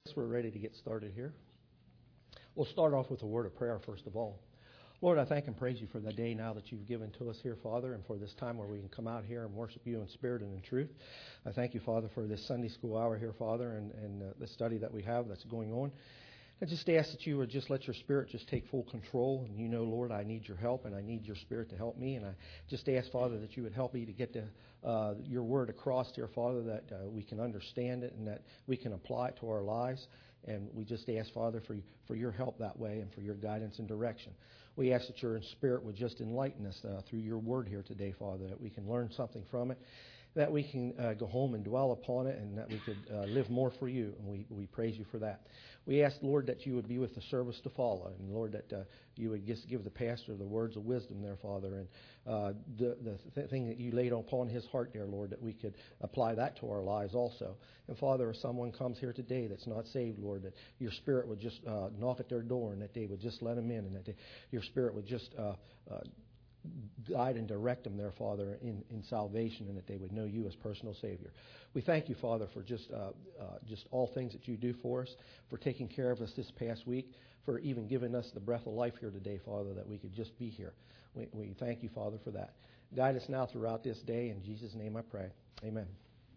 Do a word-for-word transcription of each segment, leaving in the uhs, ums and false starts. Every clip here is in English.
We're ready to get started here. We'll start off with a word of prayer first of all. Lord, I thank and praise you for the day now that you've given to us here, Father, and for this time where we can come out here and worship you in spirit and in truth. I thank you, Father, for this Sunday school hour here, Father, and, and uh, the study that we have that's going on. I just ask that you would just let your Spirit just take full control. And you know, Lord, I need your help, and I need your Spirit to help me. And I just ask, Father, that you would help me to get the, uh, your word across here, Father, that uh, we can understand it and that we can apply it to our lives. And we just ask, Father, for, for your help that way and for your guidance and direction. We ask that your Spirit would just enlighten us uh, through your word here today, Father, that we can learn something from it, that we can uh, go home and dwell upon it, and that we could uh, live more for you. And we, we praise you for that. We ask, Lord, that you would be with the service to follow. And, Lord, that uh, you would just give the pastor the words of wisdom there, Father. And uh, the, the th- thing that you laid upon his heart there, Lord, that we could apply that to our lives also. And, Father, if someone comes here today that's not saved, Lord, that your Spirit would just uh, knock at their door and that they would just let them in, and that they, your Spirit would just uh, uh, guide and direct them there, Father, in, in salvation, and that they would know you as personal Savior. We thank you, Father, for just uh, uh, just all things that you do for us, for taking care of us this past week, for even giving us the breath of life here today, Father, that we could just be here. We, we thank you, Father, for that. Guide us now throughout this day. In Jesus' name I pray. Amen.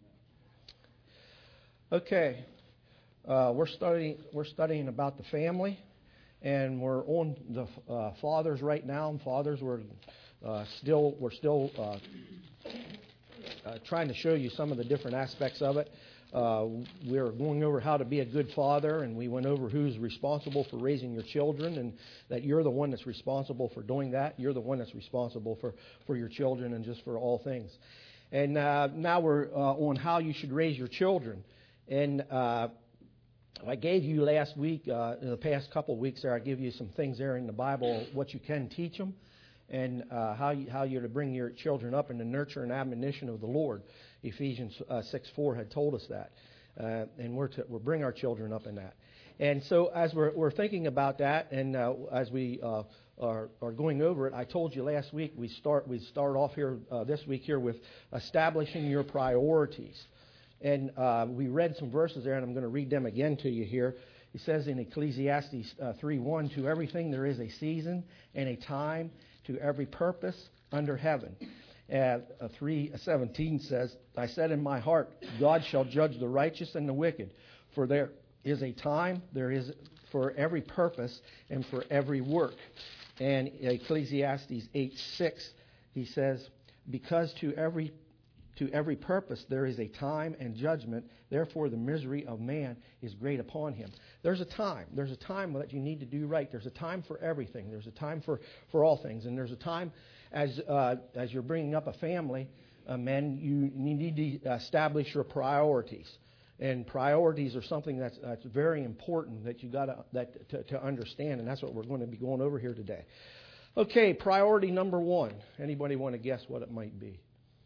Okay. Uh, we're studying we're studying about the family. And we're on the uh, fathers right now. And fathers, we're uh, still we're still uh, uh, trying to show you some of the different aspects of it. Uh, we're going over how to be a good father, and we went over who's responsible for raising your children, and that you're the one that's responsible for doing that. You're the one that's responsible for, for your children and just for all things. And uh, now we're uh, on how you should raise your children. And uh, I gave you last week, uh, in the past couple of weeks there, I give you some things there in the Bible, what you can teach them, and uh, how you, how you're to bring your children up in the nurture and admonition of the Lord. Ephesians uh, six four had told us that, uh, and we're to we're bring our children up in that. And so as we're we're thinking about that, and uh, as we uh, are are going over it, I told you last week we start we start off here uh, this week here with establishing your priorities. And uh, we read some verses there, and I'm going to read them again to you here. It says in Ecclesiastes uh, three one, to everything there is a season and a time, to every purpose under heaven. Uh, three seventeen says, I said in my heart, God shall judge the righteous and the wicked. For there is a time, there is for every purpose and for every work. And Ecclesiastes eight six, he says, because to every To every purpose there is a time and judgment. Therefore the misery of man is great upon him. There's a time. There's a time that you need to do right. There's a time for everything. There's a time for, for all things. And there's a time as uh, as you're bringing up a family, uh, men, you need to establish your priorities. And priorities are something that's, that's very important that you got that to, to understand. And that's what we're going to be going over here today. Okay, priority number one. Anybody want to guess what it might be?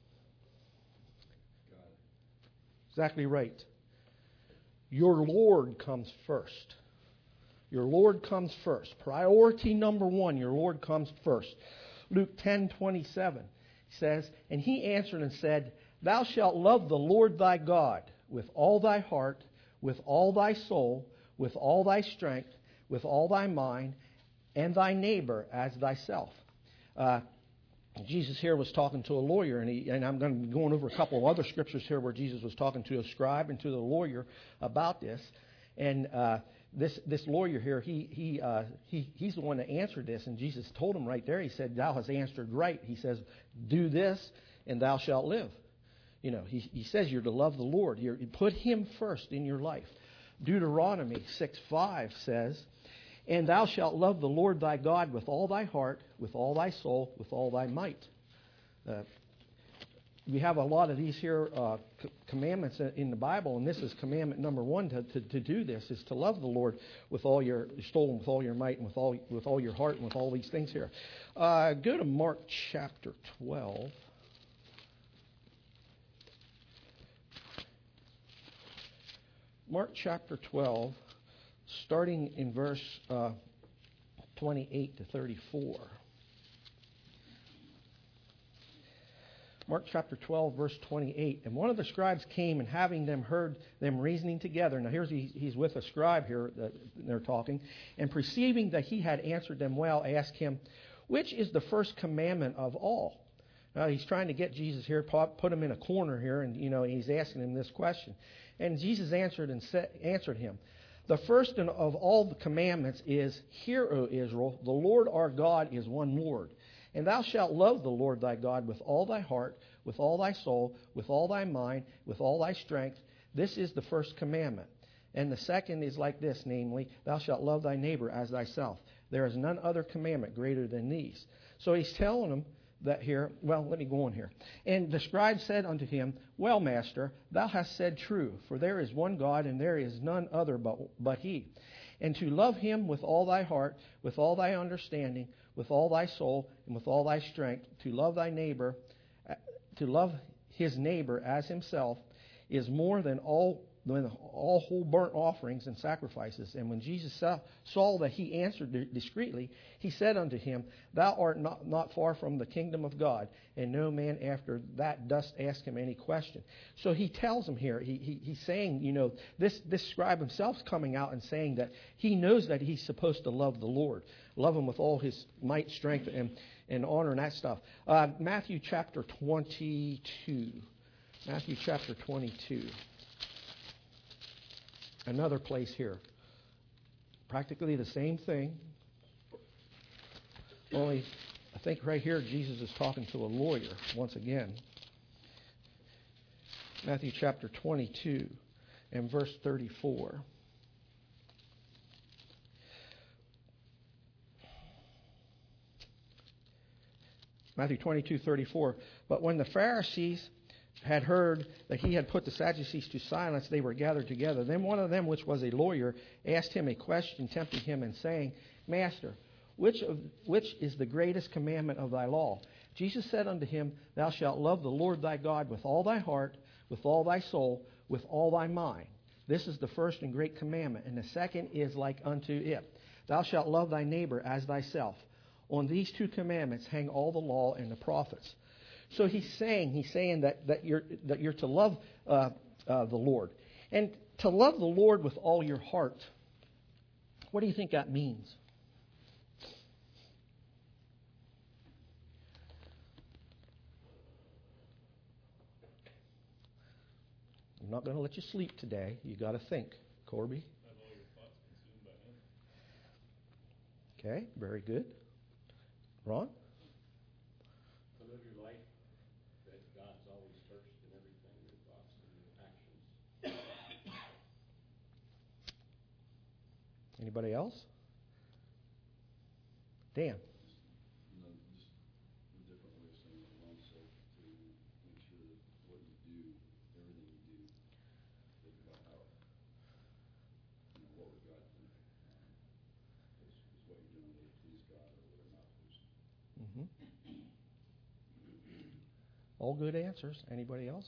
Exactly right. Your Lord comes first. Your Lord comes first. Priority number one, your Lord comes first. Luke ten twenty-seven says, and he answered and said, thou shalt love the Lord thy God with all thy heart, with all thy soul, with all thy strength, with all thy mind, and thy neighbor as thyself. Uh, Jesus here was talking to a lawyer, and, he, and I'm going to be going over a couple of other scriptures here where Jesus was talking to a scribe and to the lawyer about this. And uh, this this lawyer here, he he uh, he he's the one that answered this, and Jesus told him right there. He said, "Thou hast answered right." He says, "Do this, and thou shalt live." You know, he he says you're to love the Lord. You're, you put Him first in your life. Deuteronomy six five says, and thou shalt love the Lord thy God with all thy heart, with all thy soul, with all thy might. Uh, we have a lot of these here uh, c- commandments in the Bible, and this is commandment number one to, to, to do this, is to love the Lord with all your soul and with all your might and with all with all your heart and with all these things here. Uh, go to Mark chapter twelve. Mark chapter twelve, starting in verse uh, twenty-eight to thirty-four. Mark chapter twelve, verse twenty-eight. And one of the scribes came, and having them heard them reasoning together. Now here's he, he's with a scribe here that they're talking. And perceiving that he had answered them well, asked him, which is the first commandment of all? Now he's trying to get Jesus here, put him in a corner here, and you know he's asking him this question. And Jesus answered and said, answered him, the first of all the commandments is, Hear, O Israel, the Lord our God is one Lord. And thou shalt love the Lord thy God with all thy heart, with all thy soul, with all thy mind, with all thy strength. This is the first commandment. And the second is like this, namely, thou shalt love thy neighbor as thyself. There is none other commandment greater than these. So he's telling them that here, well, let me go on here. And the scribe said unto him, Well, master, thou hast said true, for there is one God, and there is none other but, but he. And to love him with all thy heart, with all thy understanding, with all thy soul, and with all thy strength, to love thy neighbor, to love his neighbor as himself, is more than all than all whole burnt offerings and sacrifices. And when Jesus saw, saw that he answered discreetly, he said unto him, Thou art not, not far from the kingdom of God. And no man after that dost ask him any question. So he tells him here, he, he, he's saying, you know, this, this scribe himself's coming out and saying that he knows that he's supposed to love the Lord. Love him with all his might, strength, and, and honor and that stuff. Uh, Matthew chapter twenty-two. Matthew chapter twenty-two. Another place here. Practically the same thing. Only, I think right here Jesus is talking to a lawyer once again. Matthew chapter twenty-two and verse thirty-four. Matthew twenty-two, thirty-four. But when the Pharisees had heard that he had put the Sadducees to silence, they were gathered together. Then one of them, which was a lawyer, asked him a question, tempting him, and saying, Master, which of which is the greatest commandment of thy law? Jesus said unto him, Thou shalt love the Lord thy God with all thy heart, with all thy soul, with all thy mind. This is the first and great commandment. And the second is like unto it. Thou shalt love thy neighbor as thyself. On these two commandments hang all the law and the prophets. So he's saying, he's saying that, that you're that you're to love uh, uh, the Lord. And to love the Lord with all your heart, what do you think that means? I'm not going to let you sleep today. You got to think, Corby. Have all your thoughts consumed by Him. Okay, very good. Ron? To live your life that God's always first in everything, your thoughts and your actions. Anybody else? Dan? You know, just a different way of saying it. Ron said to make sure that what you do, everything you do, think about how, you know, what would God think? Um, is, is what you're doing to please God, or would it not please Him? Mm-hmm. All good answers. Anybody else?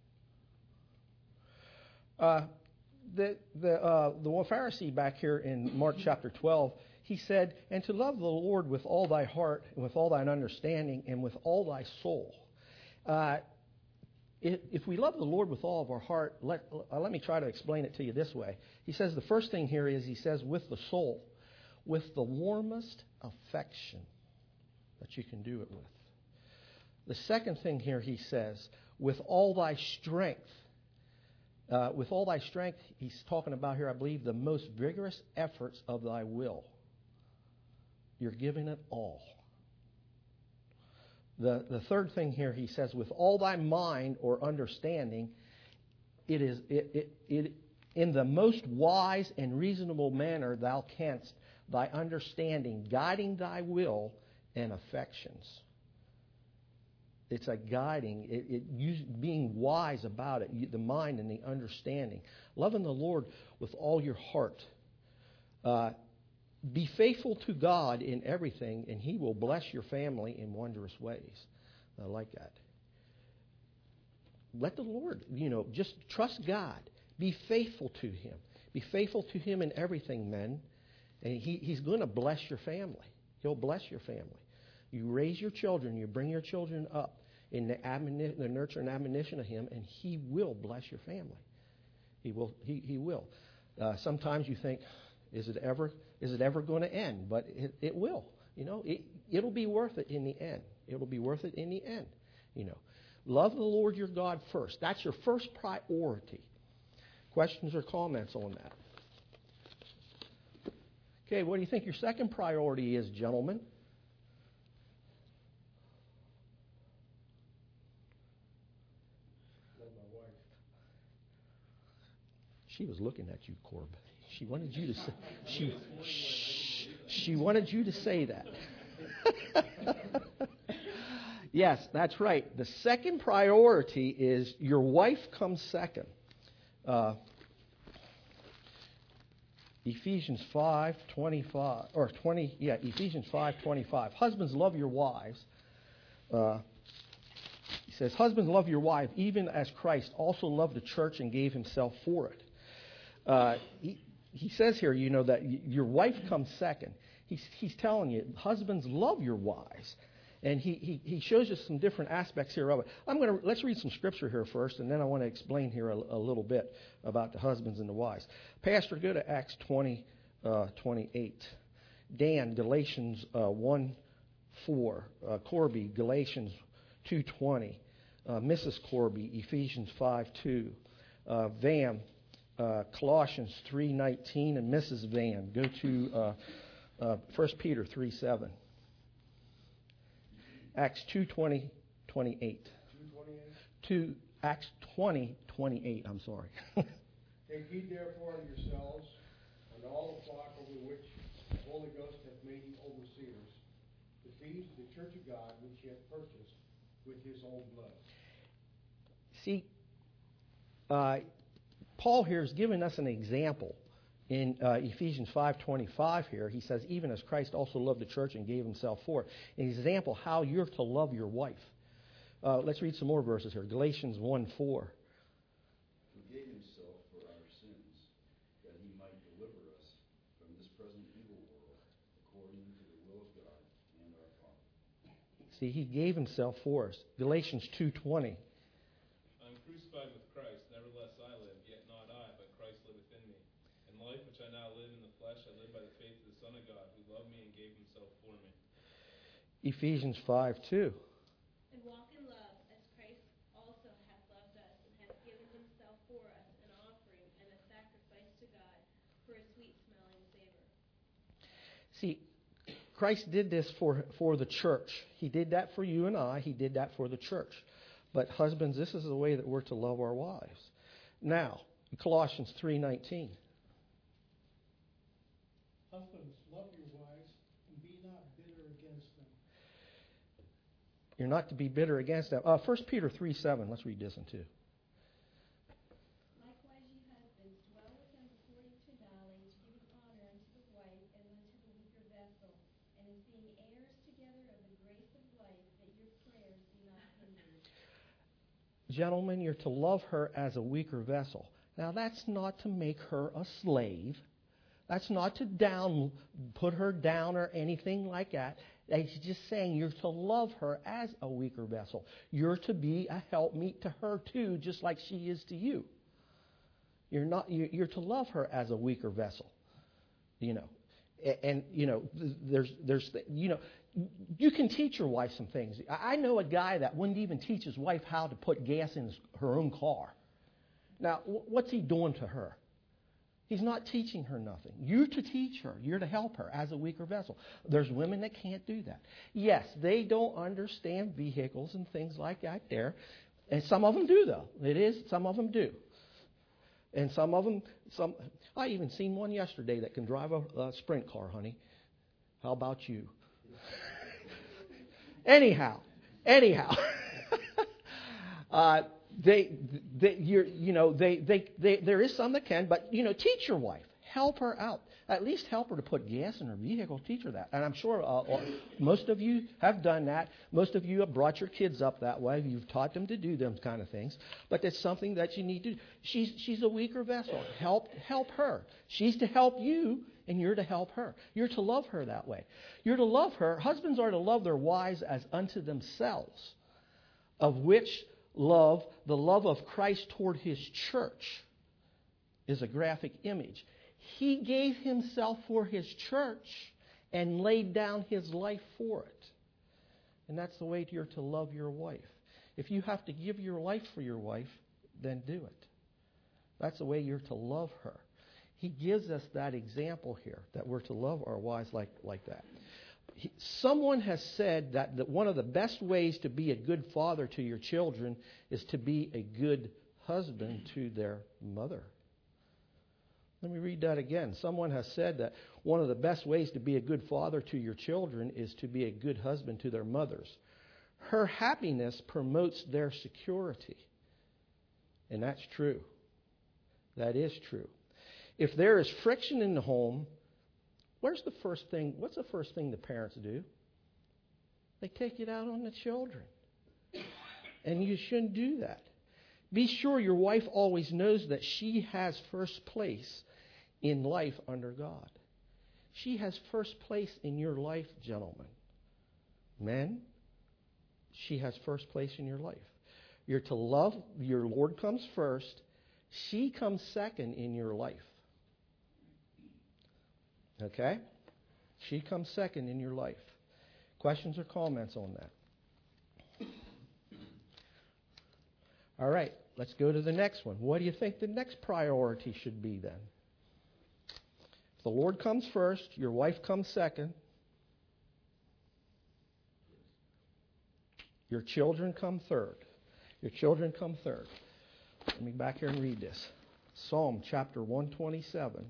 Uh, the the uh, the Pharisee back here in Mark chapter twelve, he said, "And to love the Lord with all thy heart, and with all thine understanding, and with all thy soul." Uh, if, if we love the Lord with all of our heart, let uh, let me try to explain it to you this way. He says the first thing here is he says with the soul, with the warmest affection that you can do it with. The second thing here he says, with all thy strength. Uh, with all thy strength, he's talking about here, I believe, the most vigorous efforts of thy will. You're giving it all. The, the third thing here he says, with all thy mind or understanding, it is it, it, it in the most wise and reasonable manner thou canst, thy understanding, guiding thy will and affections. It's a guiding, it, it use, being wise about it, the mind and the understanding. Loving the Lord with all your heart. Uh, be faithful to God in everything, and He will bless your family in wondrous ways. I like that. Let the Lord, you know, just trust God. Be faithful to Him. Be faithful to Him in everything, men. And he, He's going to bless your family. He'll bless your family. You raise your children, you bring your children up in the, admoni- the nurture and admonition of Him, and He will bless your family. He will. He, he will. Uh, sometimes you think, is it ever is it ever going to end? But it, it will. You know, it, it'll be worth it in the end. It'll be worth it in the end. You know, love the Lord your God first. That's your first priority. Questions or comments on that? Okay, what do you think your second priority is, gentlemen? Love my wife. She was looking at you, Corb. She wanted you to say. She. Shh, she wanted you to say that. Yes, that's right. The second priority is your wife comes second. Uh, Ephesians five twenty-five or twenty, yeah, Ephesians five twenty-five. Husbands, love your wives. Uh, he says, husbands, love your wife, even as Christ also loved the church and gave Himself for it. Uh, he, he says here, you know, that y- your wife comes second. He's, he's telling you, husbands, love your wives. And he, he, he shows us some different aspects here of it. I'm going to let's read some scripture here first, and then I want to explain here a, a little bit about the husbands and the wives. Pastor, go to Acts twenty, uh, twenty-eight. Dan, Galatians uh, one four. Uh, Corby, Galatians two twenty. Uh, Missus Corby, Ephesians five two. Uh, Van, uh, Colossians three nineteen, and Missus Van, go to uh, uh, First Peter three seven. Acts two twenty, twenty-eight. two twenty-eight. Two, Acts twenty, twenty-eight, I'm sorry. Take heed therefore of yourselves and all the flock over which the Holy Ghost hath made you overseers, to feed the church of God which He hath purchased with His own blood. See, uh, Paul here is giving us an example. In uh, Ephesians five twenty-five here, he says, even as Christ also loved the church and gave Himself for it. An example how you're to love your wife. Uh, let's read some more verses here. Galatians one four. Who gave Himself for our sins, that He might deliver us from this present evil world, according to the will of God and our Father. See, He gave Himself for us. Galatians two twenty. I am crucified with Christ, nevertheless I live, yet not I, but Christ liveth in me. And the life which I now live in the flesh, I live by the faith of the Son of God, who loved me and gave Himself for me. Ephesians five two. And walk in love, as Christ also hath loved us, and hath given Himself for us, an offering and a sacrifice to God, for a sweet-smelling savor. See, Christ did this for, for the church. He did that for you and I. He did that for the church. But husbands, this is the way that we're to love our wives. Now, Colossians three nineteen. Husbands, love your wives, and be not bitter against them. You're not to be bitter against them. Uh, First Peter three seven. Let's read this one too. Likewise, ye husbands, dwell with them according to knowledge, giving honor unto the wife and unto the weaker vessel, and as being heirs together of the grace of life, that your prayers be not hindered. Gentlemen, you're to love her as a weaker vessel. Now, that's not to make her a slave. That's not to down, put her down or anything like that. It's just saying you're to love her as a weaker vessel. You're to be a helpmeet to her too, just like she is to you. You're not. You're to love her as a weaker vessel. You know, and, and you know, there's, there's, you know, you can teach your wife some things. I know a guy that wouldn't even teach his wife how to put gas in his, her own car. Now, what's he doing to her? He's not teaching her nothing. You're to teach her. You're to help her as a weaker vessel. There's women that can't do that. Yes, they don't understand vehicles and things like that there. And some of them do, though. It is, some of them do. And some of them, some, I even seen one yesterday that can drive a, a sprint car, honey. How about you? anyhow, anyhow. uh, They, they, you're, you know, they, they, they, there is some that can, but, you know, teach your wife. Help her out. At least help her to put gas in her vehicle. Teach her that. And I'm sure uh, most of you have done that. Most of you have brought your kids up that way. You've taught them to do them kind of things. But it's something that you need to do. She's, she's a weaker vessel. Help, help her. She's to help you, and you're to help her. You're to love her that way. You're to love her. Husbands are to love their wives as unto themselves. of which love, the love of Christ toward his church, is a graphic image. He gave himself for his church and laid down his life for it. And that's the way you're to love your wife. If you have to give your life for your wife, then do it. That's the way you're to love her. He gives us that example here, that we're to love our wives like, like that. He, someone has said that, that one of the best ways to be a good father to your children is to be a good husband to their mother. Let me read that again. Someone has said that one of the best ways to be a good father to your children is to be a good husband to their mothers. Her happiness promotes their security. And that's true. That is true. If there is friction in the home, where's the first thing? What's the first thing the parents do? They take it out on the children. And you shouldn't do that. Be sure your wife always knows that she has first place in life under God. She has first place in your life, gentlemen. Men, she has first place in your life. You're to love, your Lord comes first. She comes second in your life. Okay? She comes second in your life. Questions or comments on that? All right, let's go to the next one. What do you think the next priority should be then? If the Lord comes first, your wife comes second, your children come third. Your children come third. Let me back here and read this. Psalm chapter one twenty-seven.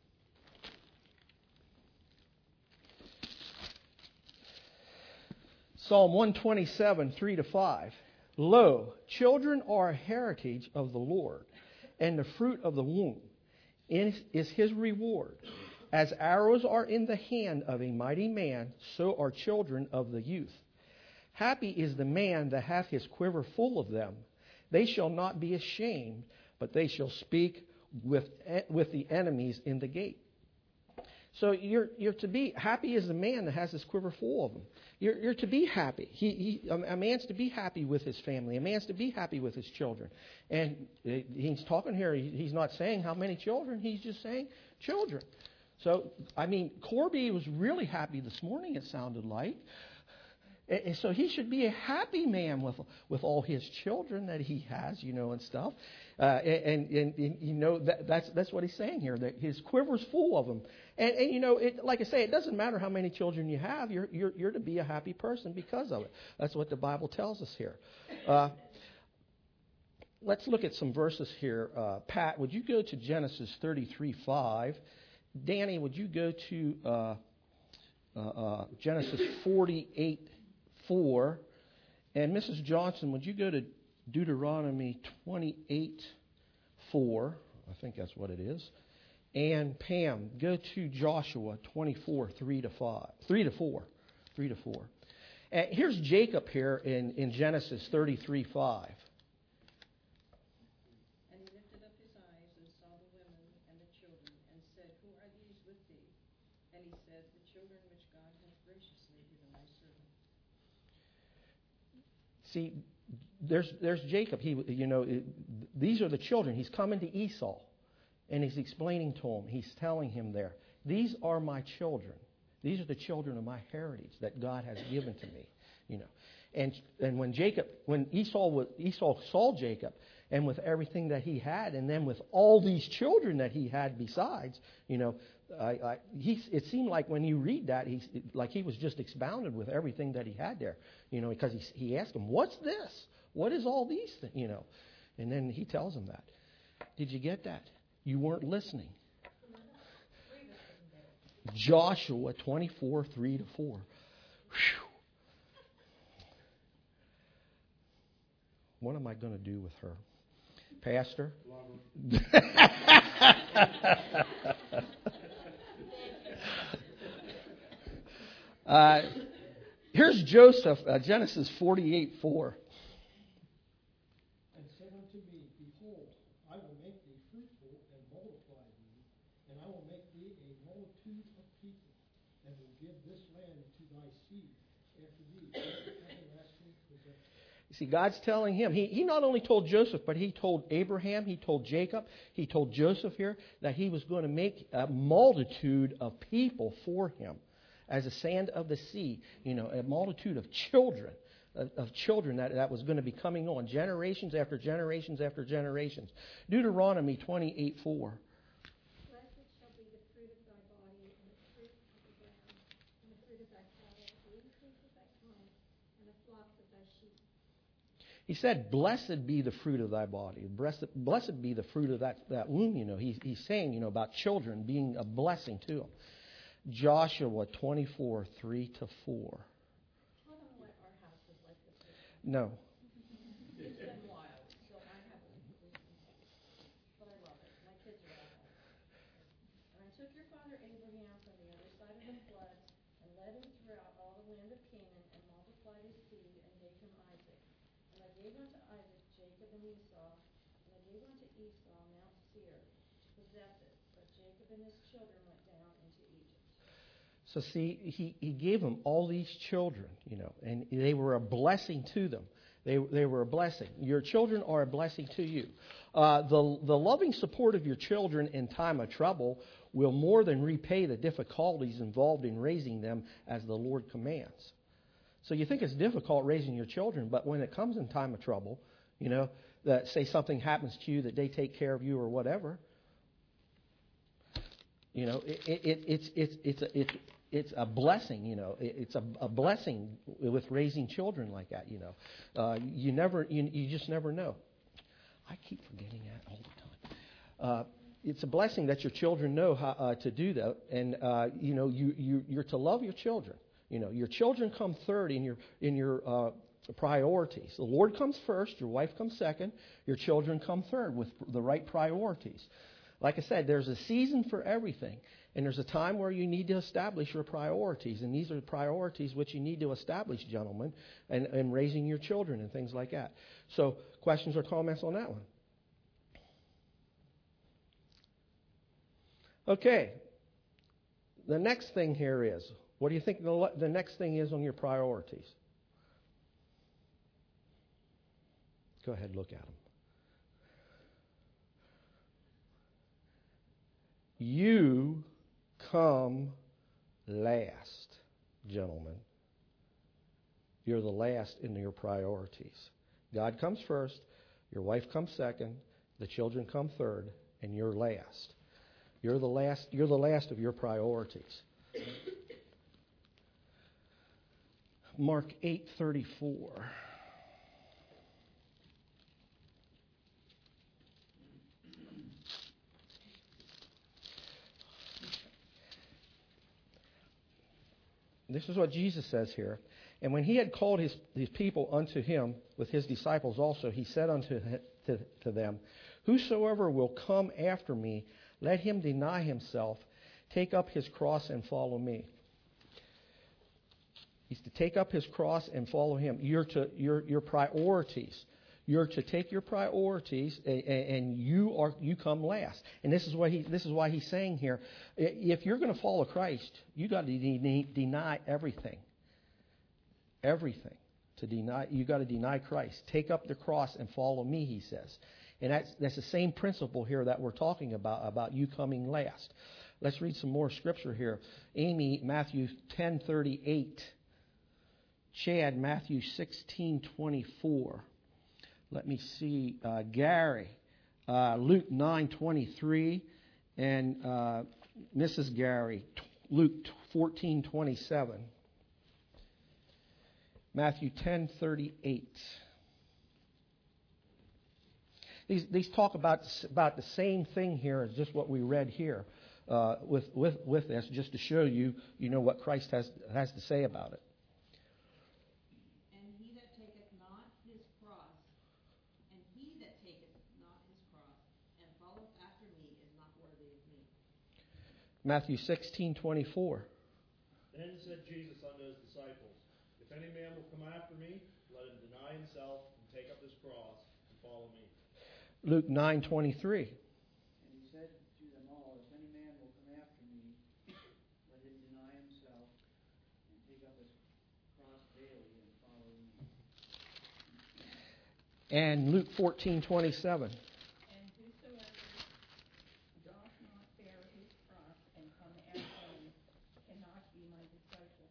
Psalm one twenty-seven, three to five. Lo, children are a heritage of the Lord, and the fruit of the womb is his reward. As arrows are in the hand of a mighty man, so are children of the youth. Happy is the man that hath his quiver full of them. They shall not be ashamed, but they shall speak with, with the enemies in the gate. So you're you're to be happy is the man that has his quiver full of them. You're you're to be happy. He, he a man's to be happy with his family. A man's to be happy with his children. And he's talking here. He's not saying how many children. He's just saying children. So I mean, Corby was really happy this morning. It sounded like. And so he should be a happy man with with all his children that he has, you know, and stuff. Uh, and, and, and, you know, that, that's that's what he's saying here, that his quiver's full of them. And, and you know, it, like I say, it doesn't matter how many children you have. You're, you're, you're to be a happy person because of it. That's what the Bible tells us here. Uh, let's look at some verses here. Uh, Pat, would you go to Genesis thirty-three five? Danny, would you go to uh, uh, uh, Genesis forty-eight four? And Missus Johnson, would you go to Deuteronomy twenty-eight four? I think that's what it is. And Pam, go to Joshua twenty-four three to five, three to four, three to four. And here's Jacob here in, in Genesis thirty-three five. And he lifted up his eyes and saw the women and the children, and said, Who are these with thee? And he said, The children which God hath graciously given thy servant. See, there's there's Jacob. He, you know, it, these are the children. He's coming to Esau, and he's explaining to him. He's telling him there, these are my children. These are the children of my heritage that God has given to me. You know, and and when Jacob, when Esau was, Esau saw Jacob, and with everything that he had, and then with all these children that he had besides, you know, I, I, he, it seemed like when you read that, he's like he was just expounded with everything that he had there, you know, because he he asked him, "What's this? What is all these things?" You know, and then he tells him that. Did you get that? You weren't listening. Joshua twenty-four three to four. Whew. What am I going to do with her, Pastor? uh, here's Joseph, uh, Genesis forty-eight four. And said unto me, Behold, I will make thee fruitful and multiply thee, and I will make thee a multitude of people, and will give this land to thy seed after thee, as everlasting possession. You see, God's telling him, he, he not only told Joseph, but he told Abraham, he told Jacob, he told Joseph here that he was going to make a multitude of people for him as the sand of the sea, you know, a multitude of children, of, of children that, that was going to be coming on, generations after generations after generations. Deuteronomy twenty-eight four. Blessed shall be the fruit of thy body, and the fruit of the ground, and the fruit of thy cattle, the increase of thy kind, and the flocks of thy sheep. He said, blessed be the fruit of thy body. Blessed, blessed be the fruit of that, that womb. You know, he's, he's saying, you know, about children being a blessing to him. Joshua twenty-four, three to four. I don't know what our house is like this year. No. It's been wild, so I have a but I love it. My kids are all home. And I took your father Abraham from the other side of the flood, and led him throughout all the land of Canaan, and multiplied his seed, and gave him Isaac. And I gave unto Isaac Jacob and Esau, and I gave unto Esau Mount Seir, to possess it. But Jacob and his children went down into Egypt. So see, he, he gave them all these children, you know, and they were a blessing to them. They, they were a blessing. Your children are a blessing to you. Uh, the, the loving support of your children in time of trouble will more than repay the difficulties involved in raising them as the Lord commands. So you think it's difficult raising your children, but when it comes in time of trouble, you know, that say something happens to you, that they take care of you or whatever, you know, it, it, it's, it's, it's, a, it's, it's a blessing, you know. It, it's a, a blessing with raising children like that, you know. Uh, you never, you, you just never know. I keep forgetting that all the time. Uh, it's a blessing that your children know how uh, to do that, and uh, you know, you, you you're to love your children. You know, your children come third in your in your uh, priorities. The Lord comes first, your wife comes second, your children come third with the right priorities. Like I said, there's a season for everything, and there's a time where you need to establish your priorities, and these are the priorities which you need to establish, gentlemen, and, and raising your children and things like that. So, questions or comments on that one? Okay. The next thing here is, what do you think the, the next thing is on your priorities? Go ahead, look at them. You come last, gentlemen. You're the last in your priorities. God comes first, your wife comes second, the children come third, and you're last. You're the last, you're the last of your priorities. Mark eight thirty-four. This is what Jesus says here. And when he had called his, his people unto him with his disciples also, he said unto to, to them, whosoever will come after me, let him deny himself, take up his cross, and follow me. He's to take up his cross and follow him. You're to your your priorities. You're to take your priorities, and, and you are you come last. And this is what he this is why he's saying here. If you're going to follow Christ, you got to de- deny everything. Everything to deny. You got to deny Christ. Take up the cross and follow me. He says, and that's that's the same principle here that we're talking about about you coming last. Let's read some more scripture here. Amy, Matthew ten thirty-eight. Chad, Matthew sixteen twenty-four. Let me see. Uh, Gary, uh, Luke nine twenty-three, and uh, Missus Gary, t- Luke fourteen twenty-seven. Matthew ten thirty-eight. These these talk about about the same thing here as just what we read here uh, with with with this, just to show you you know what Christ has has to say about it. Matthew sixteen twenty-four. Then said Jesus unto his disciples, if any man will come after me, let him deny himself and take up his cross and follow me. Luke nine twenty-three. And he said to them all, if any man will come after me, let him deny himself and take up his cross daily and follow me. And Luke fourteen twenty-seven. And whosoever doth not bear his cross and come after me cannot be my disciple.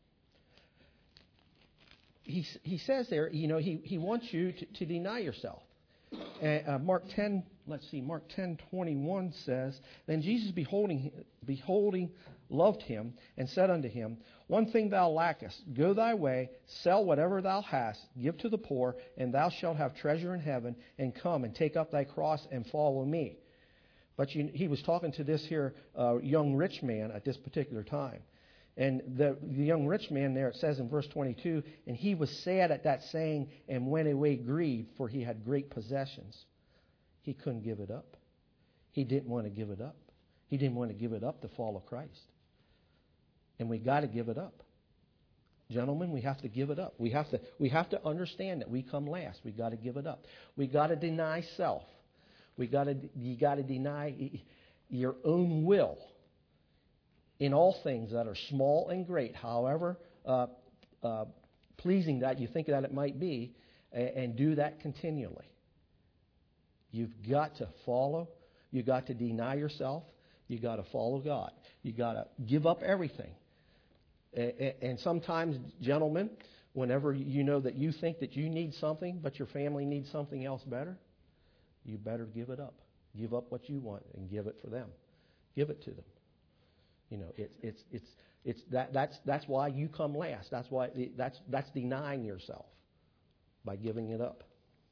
He, he says there, you know, he, he wants you to, to deny yourself. And, uh, Mark ten, let's see, Mark ten twenty-one says, Then Jesus beholding, beholding loved him, and said unto him, One thing thou lackest, go thy way, sell whatever thou hast, give to the poor, and thou shalt have treasure in heaven, and come and take up thy cross and follow me. But you, he was talking to this here uh, young rich man at this particular time. And the, the young rich man there, it says in verse twenty-two, and he was sad at that saying and went away grieved, for he had great possessions. He couldn't give it up. He didn't want to give it up. He didn't want to give it up to follow Christ. And we got to give it up. Gentlemen, we have to give it up. We have to, we have to understand that we come last. We got to give it up. We got to deny self. We got to, you got to deny your own will in all things that are small and great, however uh, uh, pleasing that you think that it might be, and, and do that continually. You've got to follow. You've got to deny yourself. You've got to follow God. You've got to give up everything. And, and sometimes, gentlemen, whenever you know that you think that you need something, but your family needs something else better, you better give it up. Give up what you want and give it for them. Give it to them. You know, it's it's it's it's that that's that's why you come last. That's why that's that's denying yourself by giving it up.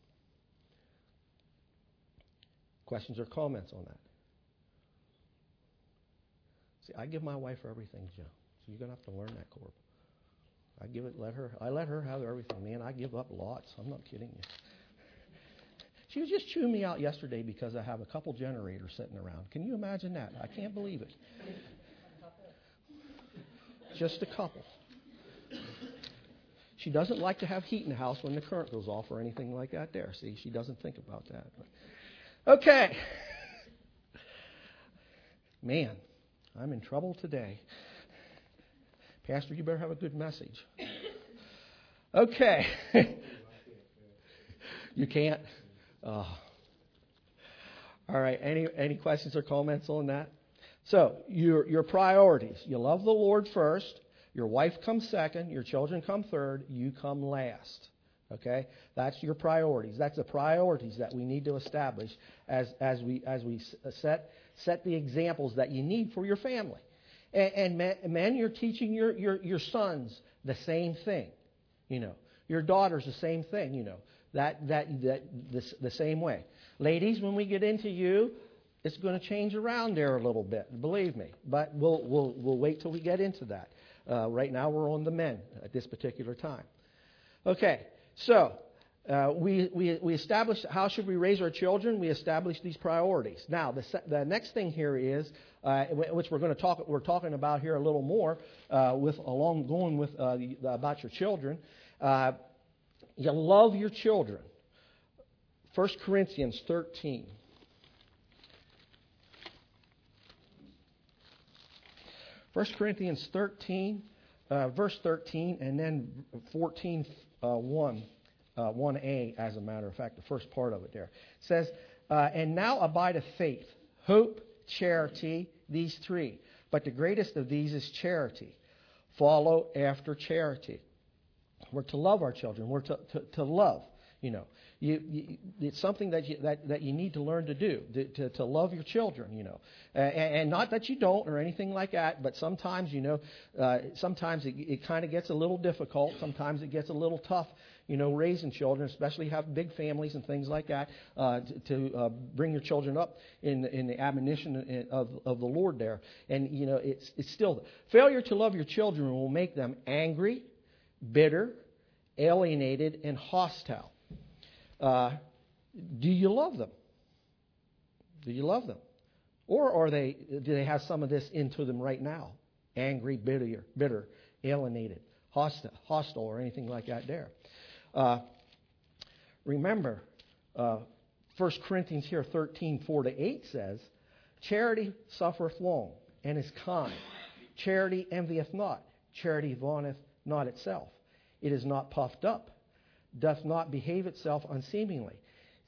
Questions or comments on that? See, I give my wife everything, Joe. So you're gonna have to learn that, Corb. I give it, let her. I let her have everything, man. I give up lots. I'm not kidding you. She was just chewing me out yesterday because I have a couple generators sitting around. Can you imagine that? I can't believe it. Just a couple. She doesn't like to have heat in the house when the current goes off or anything like that there. See, she doesn't think about that. Okay. Man, I'm in trouble today. Pastor, you better have a good message. Okay. You can't? Oh. All right. Any any questions or comments on that? So, your your priorities. You love the Lord first. Your wife comes second. Your children come third. You come last. Okay? That's your priorities. That's the priorities that we need to establish as as we as we set set the examples that you need for your family. And, and men, men, you're teaching your, your your sons the same thing. You know, your daughters the same thing. You know, that that that this, the same way. Ladies, when we get into you, it's going to change around there a little bit, believe me. But we'll we'll we'll wait till we get into that. Uh, right now, we're on the men at this particular time. Okay, so uh, we we we established how should we raise our children. We established these priorities. Now, the the next thing here is uh, which we're going to talk we're talking about here a little more uh, with along going with uh, the, about your children. Uh, you love your children. First Corinthians thirteen. First Corinthians thirteen, uh, verse thirteen, and then fourteen, uh, one, uh, one a, as a matter of fact, the first part of it there. It says, uh, and now abideth faith, hope, charity, these three. But the greatest of these is charity. Follow after charity. We're to love our children. We're to, to, to love, you know. You, you, it's something that you, that, that you need to learn to do, to, to, to love your children, you know. Uh, and, and not that you don't or anything like that, but sometimes, you know, uh, sometimes it, it kind of gets a little difficult. Sometimes it gets a little tough, you know, raising children, especially have big families and things like that, uh, to, to uh, bring your children up in, in the admonition of, of the Lord there. And, you know, it's, it's still, failure to love your children will make them angry, bitter, alienated, and hostile. Uh, do you love them? Do you love them? Or are they? Do they have some of this into them right now? Angry, bitter, bitter, alienated, hostile, hostile, or anything like that there. Uh, remember, uh, First Corinthians here thirteen, four to eight says, charity suffereth long, and is kind. Charity envieth not. Charity vaunteth not itself. It is not puffed up, doth not behave itself unseemingly.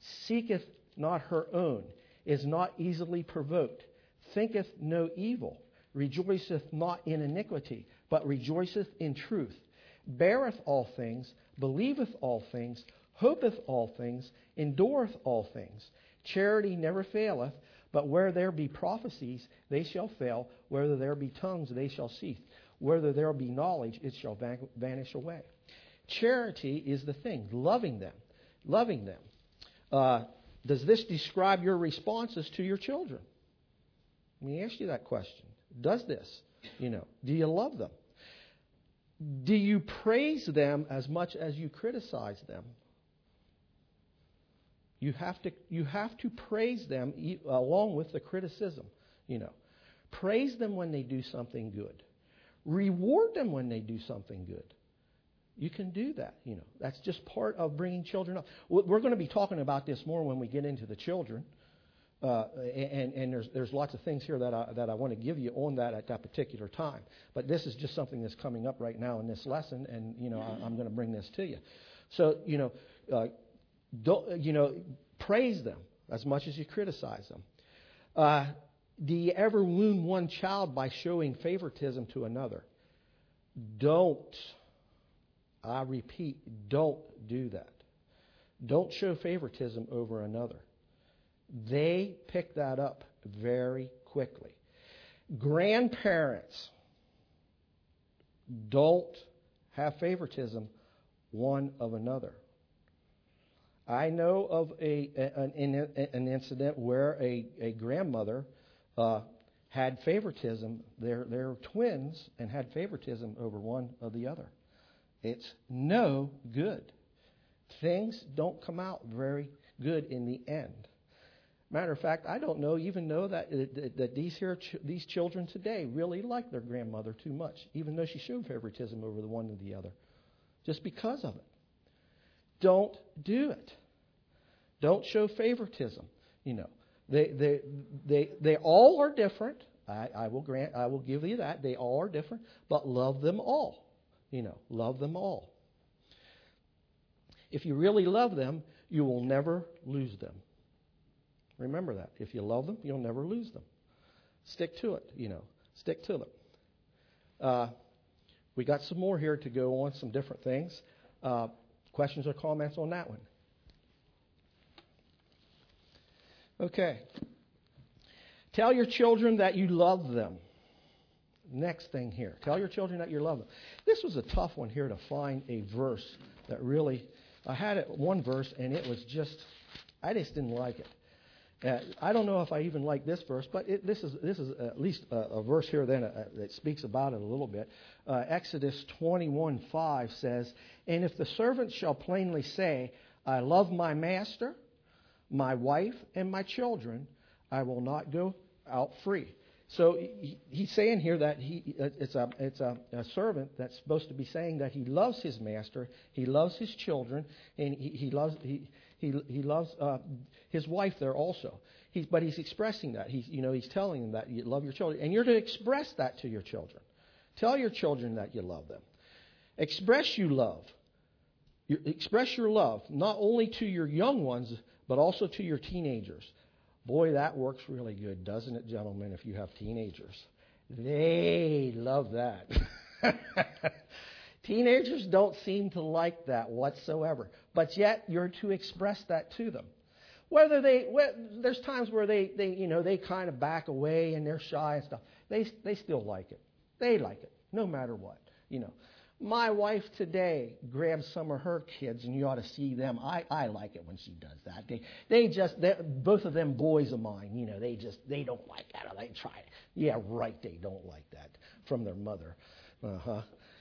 seeketh not her own, is not easily provoked, thinketh no evil, rejoiceth not in iniquity, but rejoiceth in truth, beareth all things, believeth all things, hopeth all things, endureth all things. Charity never faileth, but where there be prophecies, they shall fail. Whether there be tongues, they shall cease. Whether there be knowledge, it shall van- vanish away. Charity is the thing, loving them, loving them. Uh, does this describe your responses to your children? Let me ask you that question. Does this? You know, do you love them? Do you praise them as much as you criticize them? You have to you have to praise them e- along with the criticism, you know. Praise them when they do something good. Reward them when they do something good. You can do that, you know. That's just part of bringing children up. We're going to be talking about this more when we get into the children. Uh, and and there's there's lots of things here that I, that I want to give you on that at that particular time. But this is just something that's coming up right now in this lesson, and, you know, I, I'm going to bring this to you. So, you know, uh, Don't, you know, praise them as much as you criticize them. Uh, do you ever wound one child by showing favoritism to another? Don't. I repeat, don't do that. Don't show favoritism over another. They pick that up very quickly. Grandparents, don't have favoritism one of another. I know of a an, an incident where a, a grandmother uh, had favoritism. They're, they're twins and had favoritism over one of the other. It's no good. Things don't come out very good in the end. Matter of fact, I don't know, even know that that, that these here ch- these children today really like their grandmother too much, even though she showed favoritism over the one or the other, just because of it. Don't do it. Don't show favoritism. You know, they they they they all are different. I, I will grant. I will give you that. They all are different, but love them all. You know, love them all. If you really love them, you will never lose them. Remember that. If you love them, you'll never lose them. Stick to it. You know, stick to them. Uh, we got some more here to go on, some different things. Uh, questions or comments on that one? Okay. Tell your children that you love them. Next thing here. Tell your children that you love them. This was a tough one here to find a verse that really, I had it one verse and it was just, I just didn't like it. Uh, I don't know if I even like this verse, but it, this is this is at least a, a verse here then uh, that speaks about it a little bit. Uh, Exodus twenty-one five says, "And if the servant shall plainly say, I love my master, my wife, and my children, I will not go out free." So he, he's saying here that he it's a it's a, a servant that's supposed to be saying that he loves his master, he loves his children, and he, he loves he he he loves uh, his wife there also. He's but he's expressing that he's you know he's telling them that you love your children, and you're to express that to your children. Tell your children that you love them. Express you love. You express your love not only to your young ones but also to your teenagers. Boy, that works really good, doesn't it, gentlemen, if you have teenagers? They love that. Teenagers don't seem to like that whatsoever. But yet, you're to express that to them. Whether they, well, there's times where they, they, you know, they kind of back away and they're shy and stuff. They, they still like it. They like it, no matter what, you know. My wife today grabs some of her kids, and you ought to see them. I, I like it when she does that. They they just both of them boys of mine, you know, they just they don't like that. They try it. Yeah, right. They don't like that from their mother. Uh huh.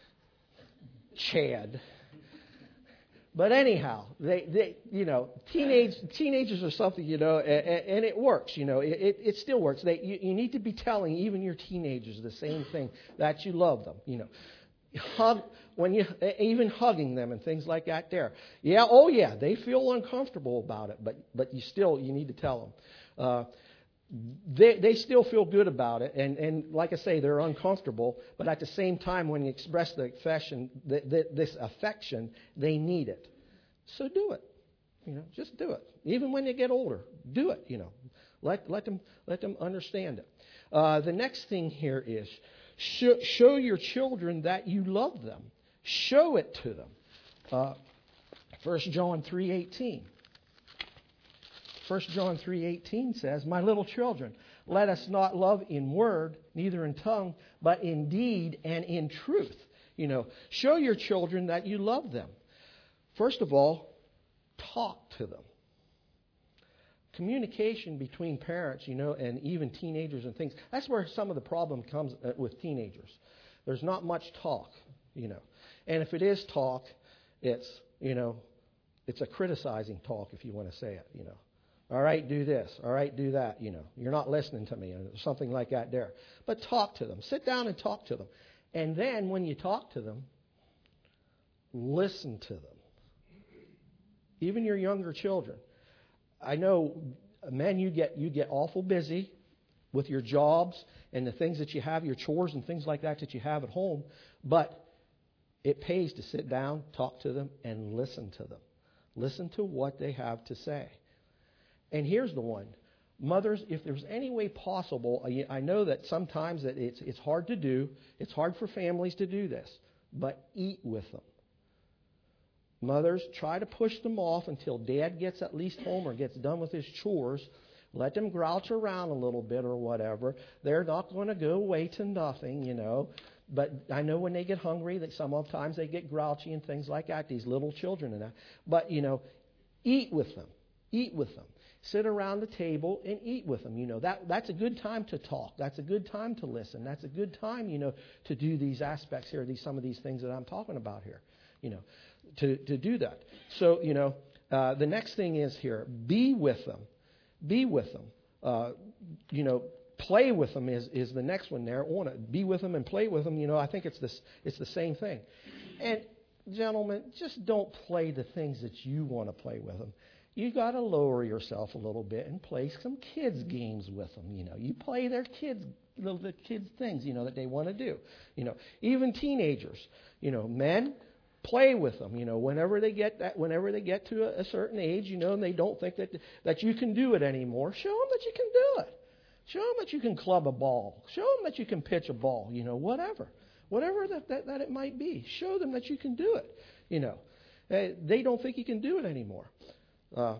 Chad. But anyhow, they, they you know teenage teenagers are something, you know, and, and it works. You know, it, it, it still works. They you, you need to be telling even your teenagers the same thing, that you love them. You know. Hug when you even hugging them and things like that there. Yeah, oh yeah, they feel uncomfortable about it, but but you still you need to tell them. Uh, they they still feel good about it, and, and like I say, they're uncomfortable, but at the same time, when you express the affection, the, the, this affection, they need it. So do it. You know, just do it. Even when they get older, do it. You know, let let them let them understand it. Uh, the next thing here is show, show your children that you love them. Show it to them. Uh, First John three eighteen. First John three eighteen says, "My little children, let us not love in word, neither in tongue, but in deed and in truth." You know, show your children that you love them. First of all, talk to them. Communication between parents, you know, and even teenagers and things. That's where some of the problem comes with teenagers. There's not much talk, you know. And if it is talk, it's, you know, it's a criticizing talk, if you want to say it, you know. All right, do this. All right, do that, you know. You're not listening to me, or something like that there. But talk to them. Sit down and talk to them. And then when you talk to them, listen to them. Even your younger children. I know, men, you get you get awful busy with your jobs and the things that you have, your chores and things like that that you have at home. But it pays to sit down, talk to them, and listen to them. Listen to what they have to say. And here's the one. Mothers, if there's any way possible, I know that sometimes that it's it's hard to do. It's hard for families to do this. But eat with them. Mothers, try to push them off until Dad gets at least home or gets done with his chores. Let them grouch around a little bit or whatever. They're not going to go away to nothing, you know. But I know when they get hungry that sometimes they get grouchy and things like that, these little children and that. But, you know, eat with them. Eat with them. Sit around the table and eat with them. You know, that that's a good time to talk. That's a good time to listen. That's a good time, you know, to do these aspects here, these some of these things that I'm talking about here, you know, to, to do that. So, you know, uh, the next thing is here, be with them. Be with them. Uh, you know, play with them is, is the next one there. Want to be with them and play with them. You know, I think it's this it's the same thing. And gentlemen, just don't play the things that you want to play with them. You got to lower yourself a little bit and play some kids games with them. You know, you play their kids, the kids things, you know, that they want to do. You know, even teenagers, you know, men, play with them. You know, whenever they get that, whenever they get to a, a certain age, you know, and they don't think that that you can do it anymore, show them that you can do it. Show them that you can club a ball. Show them that you can pitch a ball. You know, whatever, whatever that that, that it might be. Show them that you can do it. You know, uh, they don't think you can do it anymore. Uh,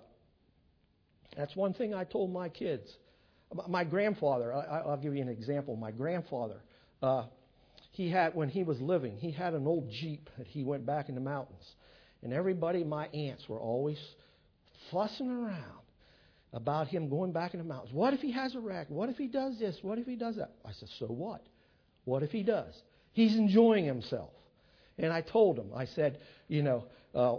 that's one thing I told my kids. My grandfather, I, I'll give you an example. My grandfather, uh, he had, when he was living, he had an old Jeep that he went back in the mountains. And everybody, my aunts, were always fussing around about him going back in the mountains. What if he has a wreck? What if he does this? What if he does that? I said, so what? What if he does? He's enjoying himself. And I told him, I said, you know, uh,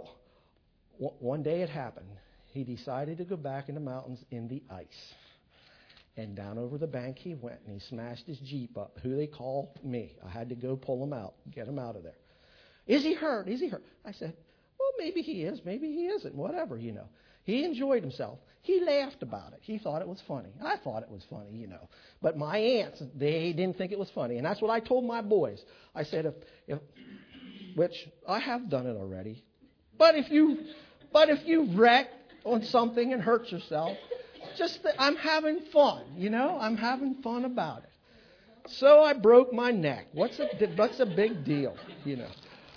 w- one day it happened. He decided to go back in the mountains in the ice. And down over the bank he went, and he smashed his Jeep up. Who they call? Me. I had to go pull him out, get him out of there. Is he hurt? Is he hurt? I said, well, maybe he is. Maybe he isn't. Whatever, you know. He enjoyed himself. He laughed about it. He thought it was funny. I thought it was funny, you know. But my aunts, they didn't think it was funny. And that's what I told my boys. I said, if, if which I have done it already. But if you, but if you wreck on something and hurt yourself, just th- I'm having fun, you know. I'm having fun about it. So I broke my neck. What's a what's a big deal, you know?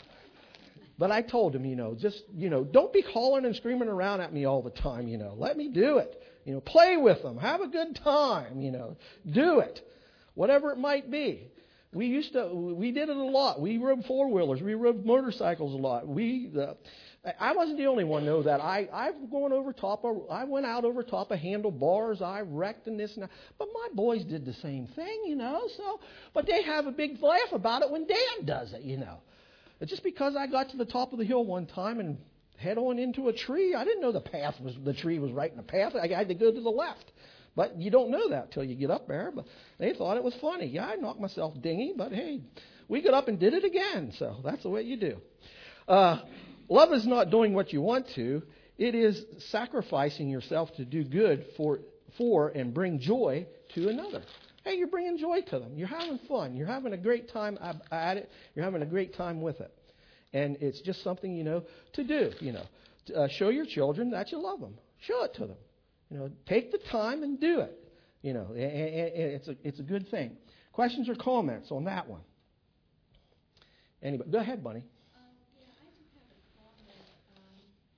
But I told him, you know, just you know, don't be calling and screaming around at me all the time, you know. Let me do it, you know. Play with them, have a good time, you know. Do it, whatever it might be. We used to, we did it a lot. We rode four wheelers, we rode motorcycles a lot. We. Uh, I wasn't the only one, though, that I, I've gone over top of, I went out over top of handlebars, I wrecked and this and that. But my boys did the same thing, you know, so, but they have a big laugh about it when Dad does it, you know. It's just because I got to the top of the hill one time and head on into a tree, I didn't know the path was, the tree was right in the path. I had to go to the left. But you don't know that till you get up there. But they thought it was funny. Yeah, I knocked myself dingy, but hey, we got up and did it again. So that's the way you do. Uh, Love is not doing what you want to. It is sacrificing yourself to do good for for and bring joy to another. Hey, you're bringing joy to them. You're having fun. You're having a great time at it. You're having a great time with it. And it's just something, you know, to do, you know. Uh, show your children that you love them. Show it to them. You know, take the time and do it. You know, and, and it's a it's a good thing. Questions or comments on that one? Anybody? Go ahead, Bunny. Um, yeah, I just have a comment. Um,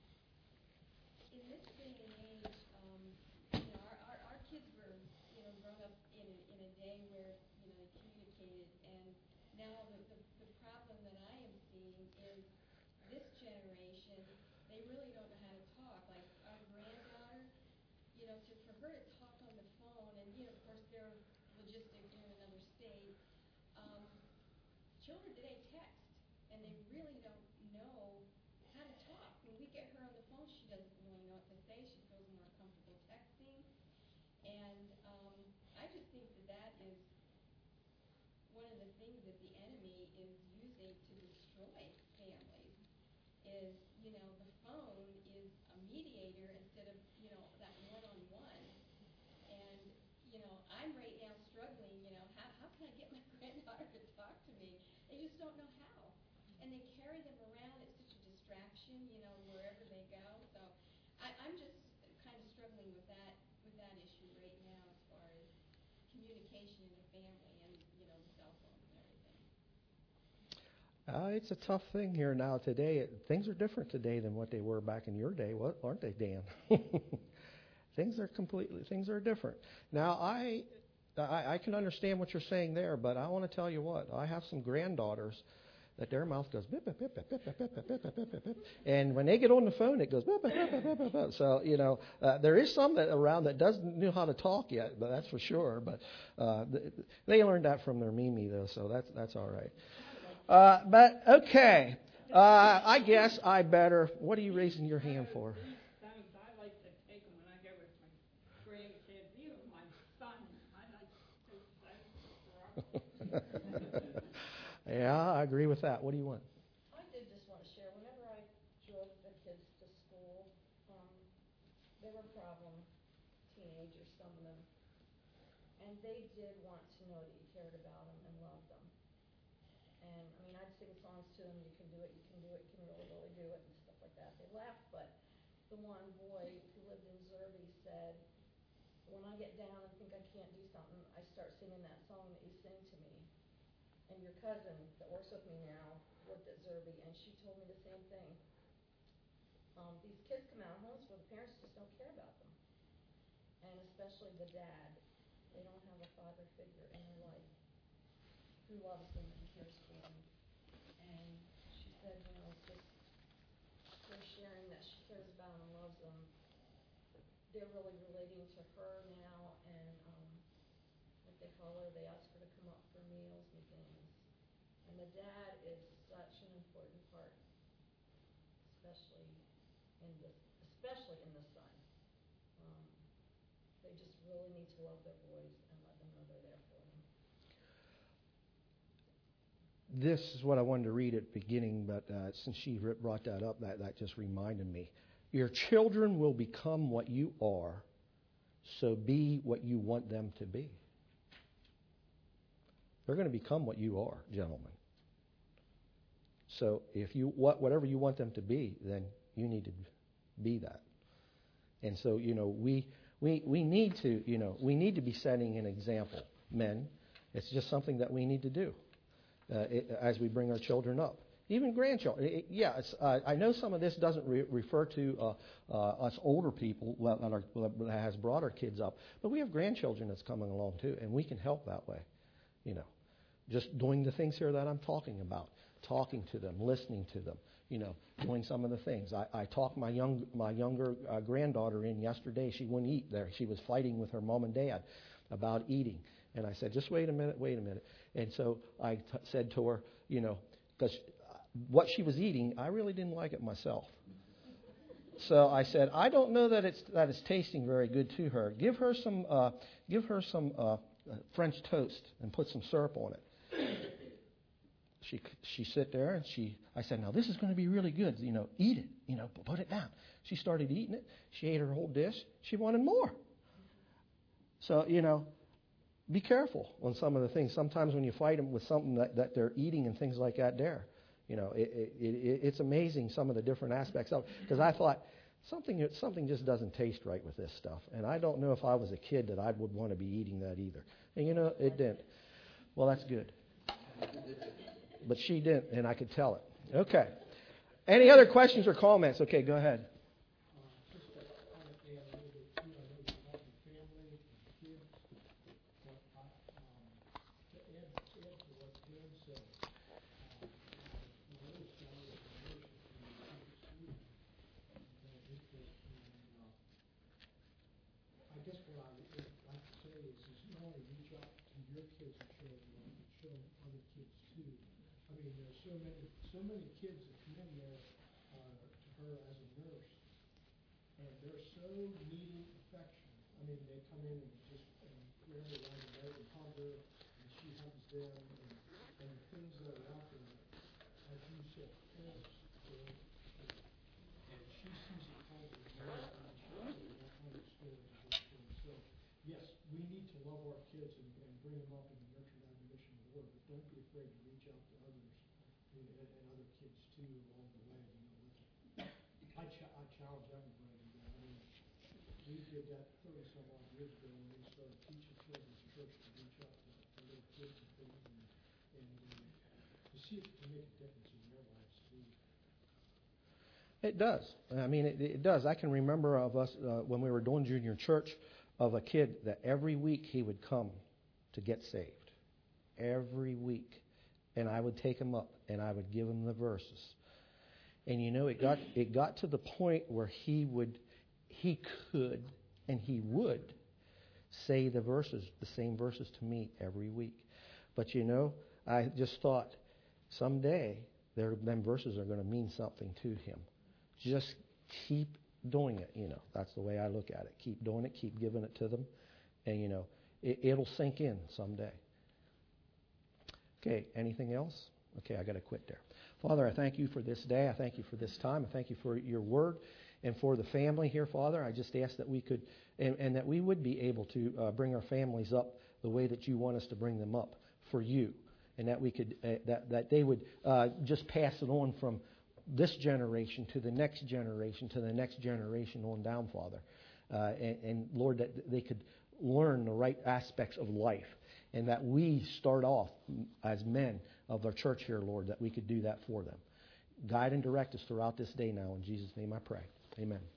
in this day and age, um, you know, our, our, our kids were, you know, grown up in a, in a day where, you know, they communicated, and now the, the, the problem that I am seeing is this generation, they really don't know how to talk. Like our granddaughter, you know, to, for her to talk on the phone, and, you know, of course, they're logistics in another state. Um, children today text, and they really don't know how to talk. When we get her on the phone, she doesn't really know what to say. She feels more comfortable texting. And um, I just think that that is one of the things that the enemy is using to destroy families is, you know, the phone is a mediator instead of, you know, that one-on-one. And, you know, I'm right now struggling, you know, how, how can I get my granddaughter to talk to me? They just don't know how. And they carry them around. It's such a distraction, you know, wherever they go. So I, I'm just kind of struggling with that with that issue right now as far as communication in the family and, you know, the cell phones and everything. Uh, it's a tough thing here now today. It, things are different today than what they were back in your day, what, aren't they, Dan? Things are completely, things are different. Now, I, I, I can understand what you're saying there, but I want to tell you what. I have some granddaughters that their mouth goes bip, bip, bip, bip, bip, bip, bip, bip, bip, bip, bip. And when they get on the phone, it goes bip, bip, bip, bip, bip, bip, bip. So, you know, uh, there is some that around that doesn't know how to talk yet, but that's for sure. But uh, they learned that from their Mimi, though, so that's that's all right. Uh, but, okay, uh, I guess I better, what are you raising your hand for? I like to take them when I go with my grandkids, even my son. I like to take them. Yeah, I agree with that. What do you want? I did just want to share, whenever I drove the kids to school, um, they were problem teenagers, some of them. And they did want to know that you cared about them and loved them. And, I mean, I'd sing songs to them, you can do it, you can do it, you can really, really do it, and stuff like that. They laughed, but the one boy who lived in Zerby said, when I get down and think I can't do something, I start singing that song that you sing to me. And your cousin that works with me now worked at Zerby, and she told me the same thing. Um, these kids come out of homes where the parents just don't care about them. And especially the dad. They don't have a father figure in their life who loves them and cares for them. And she said, you know, just her sharing that she cares about them and loves them, they're really relating to her now, and um, what they call her, they ask her to come up for meals and things. And the dad is such an important part, especially in this, especially in the son. Um, they just really need to love their boys and let them know they're there for them. This is what I wanted to read at the beginning, but uh, since she brought that up, that, that just reminded me. Your children will become what you are, so be what you want them to be. They're going to become what you are, gentlemen. So if you what whatever you want them to be, then you need to be that. And so, you know, we we we need to, you know, we need to be setting an example, men. It's just something that we need to do uh, it, as we bring our children up. Even grandchildren. It, yeah, it's, uh, I know some of this doesn't re- refer to uh, uh, us older people that, are, that has brought our kids up, but we have grandchildren that's coming along too, and we can help that way. You know, just doing the things here that I'm talking about, talking to them, listening to them. You know, doing some of the things. I, I talked my young my younger uh, granddaughter in yesterday. She wouldn't eat there. She was fighting with her mom and dad about eating, and I said, just wait a minute, wait a minute. And so I t- said to her, you know, because what she was eating, I really didn't like it myself. So I said, I don't know that it's that it's tasting very good to her. Give her some, uh, give her some uh, French toast and put some syrup on it. She she sit there and she. I said, now this is going to be really good. You know, eat it. You know, put it down. She started eating it. She ate her whole dish. She wanted more. So you know, be careful on some of the things. Sometimes when you fight them with something that, that they're eating and things like that, there, You know, it, it, it, it's amazing some of the different aspects of it. Because I thought, something something just doesn't taste right with this stuff. And I don't know if I was a kid that I would want to be eating that either. And, you know, it didn't. Well, that's good. But she didn't, and I could tell it. Okay. Any other questions or comments? Okay, go ahead. So many, so many kids that come in there uh, to her as a nurse, and they're so needing affection. I mean, they come in and just and grab her around the leg and hug her, and she hugs them, and, and the things that are out there, as you said, parents, and she sees it all the time, and she has that kind of story to this thing. So, yes, we need to love our kids and, and bring them up in the nurture and admonition of the Lord, but don't be afraid to reach out to others. And, and other kids too along the way. You know, I, ch- I challenge everybody to that. I mean, we did that thirty some odd years ago when we started teaching children's church to reach out to, to little kids and things, and, and um, to see if it can make a difference in their lives too. It does. I mean, it, it does. I can remember of us uh, when we were doing junior church of a kid that every week he would come to get saved. Every week. And I would take him up and I would give him the verses. And you know, it got it got to the point where he would, he could, and he would say the verses, the same verses to me every week. But you know, I just thought someday there, them verses are going to mean something to him. Just keep doing it. You know, that's the way I look at it. Keep doing it. Keep giving it to them, and you know, it, it'll sink in someday. Okay, anything else? Okay, I got to quit there. Father, I thank you for this day. I thank you for this time. I thank you for your word and for the family here, Father. I just ask that we could, and, and that we would be able to uh, bring our families up the way that you want us to bring them up for you, and that we could, uh, that that they would uh, just pass it on from this generation to the next generation to the next generation on down, Father. Uh, and, and Lord, that they could learn the right aspects of life. And that we start off as men of our church here, Lord, that we could do that for them. Guide and direct us throughout this day now. In Jesus' name I pray. Amen.